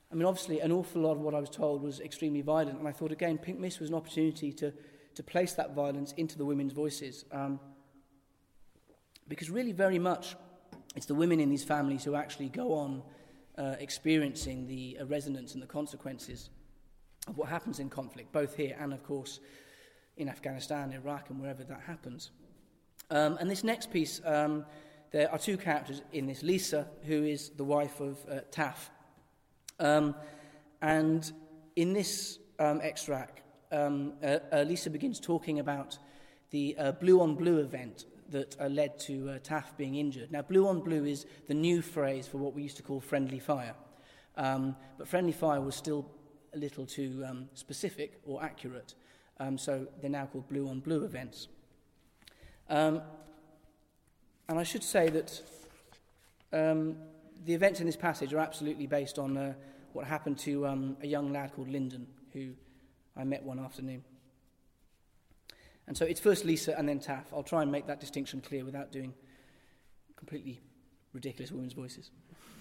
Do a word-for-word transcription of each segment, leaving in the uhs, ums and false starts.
I mean, obviously, an awful lot of what I was told was extremely violent, and I thought, again, Pink Mist was an opportunity to, to place that violence into the women's voices. Um, because really, very much, it's the women in these families who actually go on uh, experiencing the uh, resonance and the consequences of what happens in conflict, both here and, of course, in Afghanistan, Iraq, and wherever that happens. Um, and this next piece, um, there are two characters in this. Lisa, who is the wife of uh, Taff. Um, and in this um, extract, um, uh, uh, Lisa begins talking about the uh, blue on blue event that uh, led to uh, Taff being injured. Now, blue on blue is the new phrase for what we used to call friendly fire. Um, but friendly fire was still a little too um, specific or accurate. Um, so they're now called blue on blue events. Um, and I should say that um, the events in this passage are absolutely based on uh, what happened to um, a young lad called Lyndon, who I met one afternoon. And so it's first Lisa and then Taff. I'll try and make that distinction clear without doing completely ridiculous women's voices.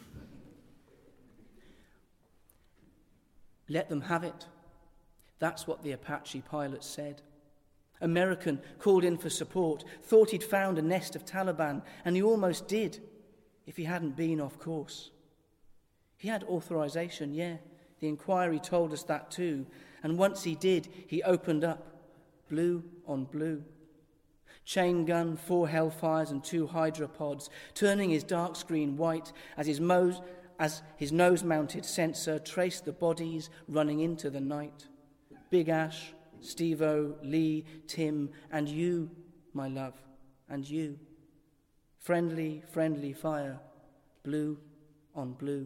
Let them have it. That's what the Apache pilot said. American called in for support, thought he'd found a nest of Taliban, and he almost did, if he hadn't been off course. He had authorization, yeah. The inquiry told us that too. And once he did, he opened up. Blue on blue. Chain gun, four Hellfires and two Hydropods, turning his dark screen white as his, mo- as his nose-mounted sensor traced the bodies running into the night. Big Ash, Steve-O, Lee, Tim, and you, my love, and you. Friendly, friendly fire, blue on blue.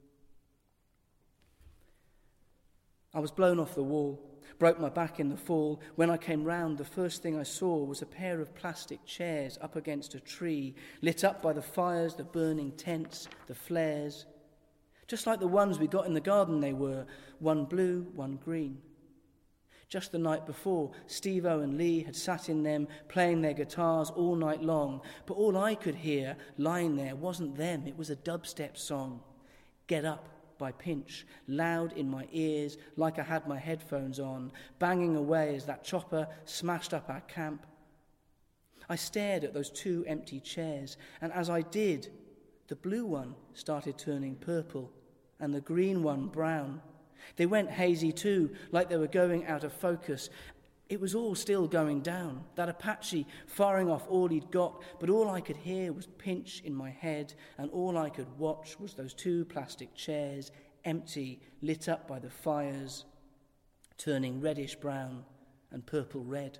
I was blown off the wall, broke my back in the fall. When I came round, the first thing I saw was a pair of plastic chairs up against a tree, lit up by the fires, the burning tents, the flares. Just like the ones we got in the garden they were, one blue, one green. Just the night before, Steve-O and Lee had sat in them, playing their guitars all night long, but all I could hear lying there wasn't them, it was a dubstep song. Get Up by Pinch, loud in my ears like I had my headphones on, banging away as that chopper smashed up our camp. I stared at those two empty chairs, and as I did, the blue one started turning purple, and the green one brown. They went hazy too, like they were going out of focus. It was all still going down, that Apache firing off all he'd got, but all I could hear was Pinch in my head, and all I could watch was those two plastic chairs, empty, lit up by the fires, turning reddish-brown and purple-red.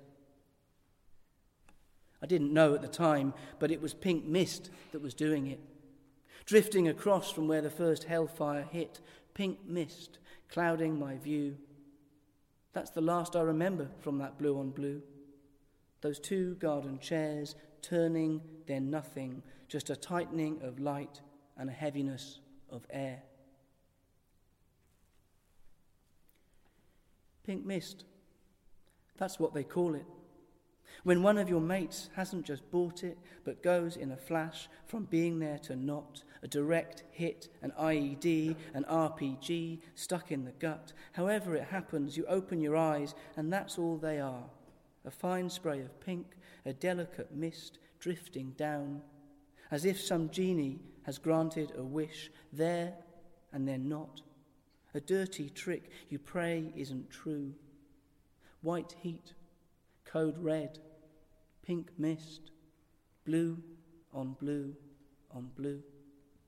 I didn't know at the time, but it was Pink Mist that was doing it. Drifting across from where the first Hellfire hit, Pink Mist, clouding my view. That's the last I remember from that blue on blue. Those two garden chairs turning, then nothing, just a tightening of light and a heaviness of air. Pink mist, that's what they call it. When one of your mates hasn't just bought it, but goes in a flash from being there to not, a direct hit, an I E D, an R P G, stuck in the gut. However it happens, you open your eyes, and that's all they are. A fine spray of pink, a delicate mist drifting down, as if some genie has granted a wish, there and then not. A dirty trick you pray isn't true. White heat, code red, pink mist, blue on blue on blue.